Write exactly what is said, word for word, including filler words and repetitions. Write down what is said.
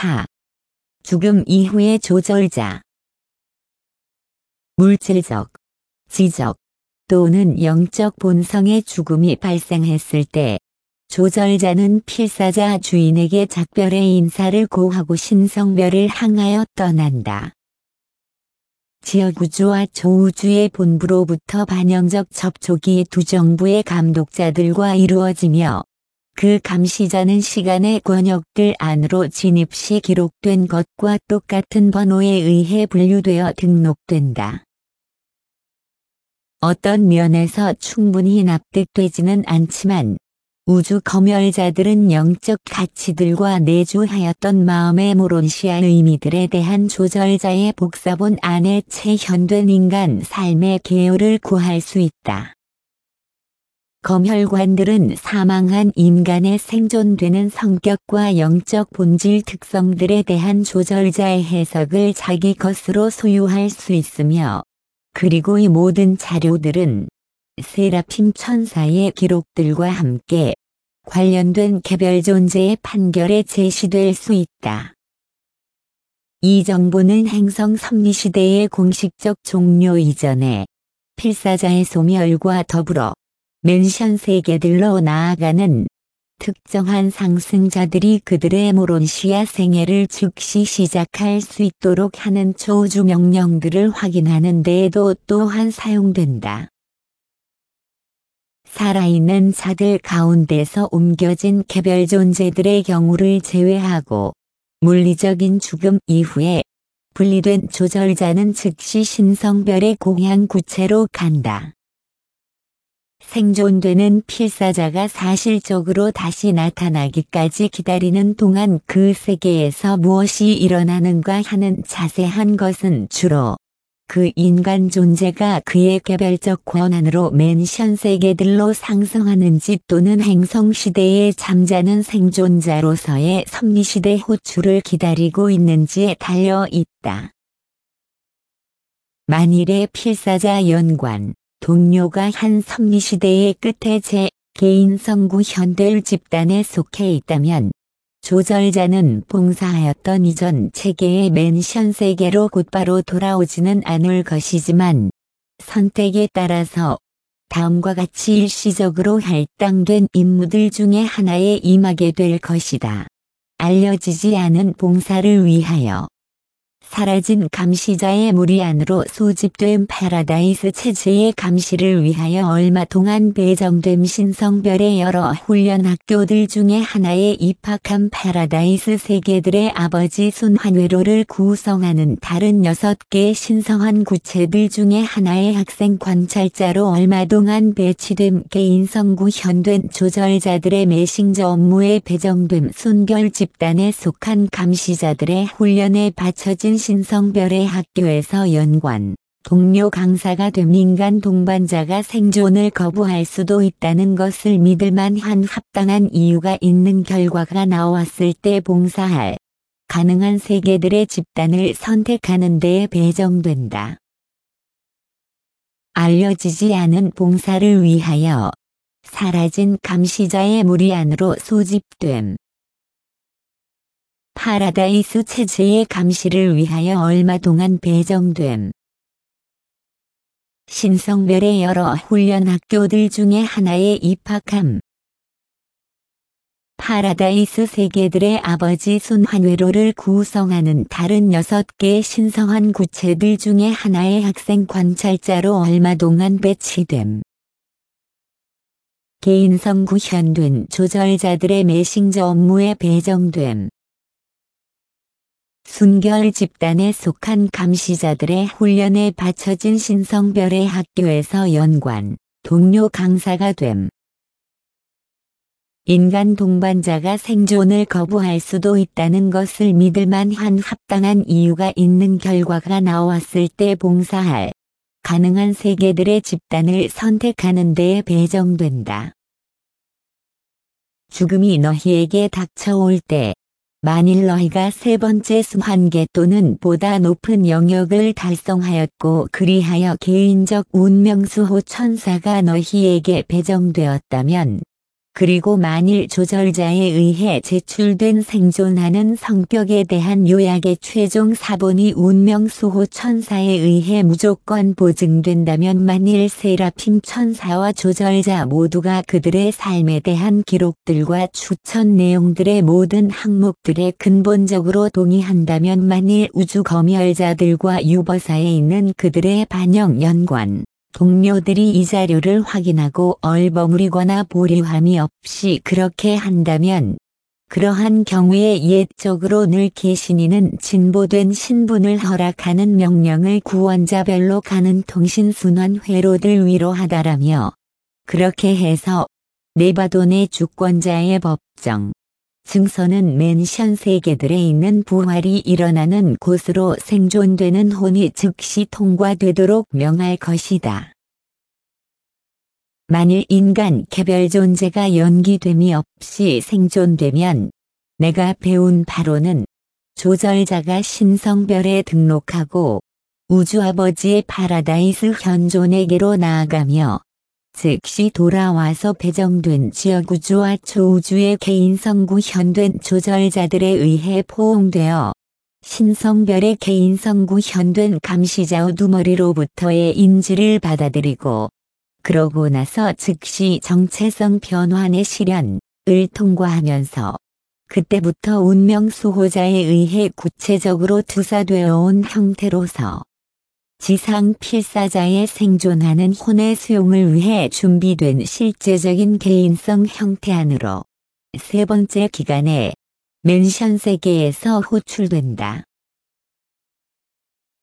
사. 죽음 이후의 조절자. 물질적, 지적 또는 영적 본성의 죽음이 발생했을 때 조절자는 필사자 주인에게 작별의 인사를 고하고 신성별을 향하여 떠난다. 지역우주와 조우주의 본부로부터 반영적 접촉이 두 정부의 감독자들과 이루어지며 그 감시자는 시간의 권역들 안으로 진입 시 기록된 것과 똑같은 번호에 의해 분류되어 등록된다. 어떤 면에서 충분히 납득되지는 않지만 우주 검열자들은 영적 가치들과 내주하였던 마음의 모론시아 의미들에 대한 조절자의 복사본 안에 체현된 인간 삶의 개요를 구할 수 있다. 검혈관들은 사망한 인간의 생존되는 성격과 영적 본질 특성들에 대한 조절자의 해석을 자기 것으로 소유할 수 있으며, 그리고 이 모든 자료들은 세라핌 천사의 기록들과 함께 관련된 개별 존재의 판결에 제시될 수 있다. 이 정보는 행성 섭리시대의 공식적 종료 이전에 필사자의 소멸과 더불어 맨션 세계들로 나아가는 특정한 상승자들이 그들의 모론시아 생애를 즉시 시작할 수 있도록 하는 초우주 명령들을 확인하는 데에도 또한 사용된다. 살아있는 자들 가운데서 옮겨진 개별 존재들의 경우를 제외하고 물리적인 죽음 이후에 분리된 조절자는 즉시 신성별의 고향 구체로 간다. 생존되는 필사자가 사실적으로 다시 나타나기까지 기다리는 동안 그 세계에서 무엇이 일어나는가 하는 자세한 것은 주로 그 인간 존재가 그의 개별적 권한으로 맨션 세계들로 상승하는지 또는 행성시대에 잠자는 생존자로서의 섭리시대 호출을 기다리고 있는지에 달려 있다. 만일의 필사자 연관, 동료가 한 섭리시대의 끝에 제 개인 성구 현대일 집단에 속해 있다면 조절자는 봉사하였던 이전 체계의 맨션 세계로 곧바로 돌아오지는 않을 것이지만 선택에 따라서 다음과 같이 일시적으로 할당된 임무들 중에 하나에 임하게 될 것이다. 알려지지 않은 봉사를 위하여 사라진 감시자의 무리 안으로 소집된 파라다이스 체제의 감시를 위하여 얼마 동안 배정된 신성별의 여러 훈련 학교들 중에 하나에 입학한 파라다이스 세계들의 아버지 순환회로를 구성하는 다른 여섯 개의 신성한 구체들 중에 하나의 학생 관찰자로 얼마 동안 배치된 개인 성구 현된 조절자들의 메신저 업무에 배정된 순결 집단에 속한 감시자들의 훈련에 바쳐진 신성별의 학교에서 연관, 동료 강사가 된 인간 동반자가 생존을 거부할 수도 있다는 것을 믿을 만한 합당한 이유가 있는 결과가 나왔을 때 봉사할 가능한 세계들의 집단을 선택하는 데에 배정된다. 알려지지 않은 봉사를 위하여 사라진 감시자의 무리 안으로 소집됨. 파라다이스 체제의 감시를 위하여 얼마 동안 배정됨. 신성별의 여러 훈련 학교들 중에 하나에 입학함. 파라다이스 세계들의 아버지 순환회로를 구성하는 다른 여섯 개의 신성한 구체들 중에 하나의 학생 관찰자로 얼마 동안 배치됨. 개인 성구 현된 조절자들의 메신저 업무에 배정됨. 순결 집단에 속한 감시자들의 훈련에 바쳐진 신성별의 학교에서 연관, 동료 강사가 됨. 인간 동반자가 생존을 거부할 수도 있다는 것을 믿을 만한 합당한 이유가 있는 결과가 나왔을 때 봉사할 가능한 세계들의 집단을 선택하는 데에 배정된다. 죽음이 너희에게 닥쳐올 때 만일 너희가 세 번째 수환계 또는 보다 높은 영역을 달성하였고 그리하여 개인적 운명수호 천사가 너희에게 배정되었다면 그리고 만일 조절자에 의해 제출된 생존하는 성격에 대한 요약의 최종 사본이 운명수호 천사에 의해 무조건 보증된다면 만일 세라핌 천사와 조절자 모두가 그들의 삶에 대한 기록들과 추천 내용들의 모든 항목들에 근본적으로 동의한다면 만일 우주 검열자들과 유버사에 있는 그들의 반영 연관 동료들이 이 자료를 확인하고 얼버무리거나 보류함이 없이 그렇게 한다면 그러한 경우에 옛적으로 늘 계신이는 진보된 신분을 허락하는 명령을 구원자별로 가는 통신순환 회로들 위로 하다라며 그렇게 해서 네바돈의 주권자의 법정 증서는 맨션 세계들에 있는 부활이 일어나는 곳으로 생존되는 혼이 즉시 통과되도록 명할 것이다. 만일 인간 개별 존재가 연기됨이 없이 생존되면 내가 배운 바로는 조절자가 신성별에 등록하고 우주아버지의 파라다이스 현존에게로 나아가며 즉시 돌아와서 배정된 지역우주와 초우주의 개인성구 현된 조절자들에 의해 포옹되어 신성별의 개인성구 현된 감시자 우두머리로부터의 인지를 받아들이고 그러고 나서 즉시 정체성 변환의 시련을 통과하면서 그때부터 운명수호자에 의해 구체적으로 투사되어 온 형태로서 지상 필사자의 생존하는 혼의 수용을 위해 준비된 실제적인 개인성 형태 안으로 세 번째 기간에 맨션 세계에서 호출된다.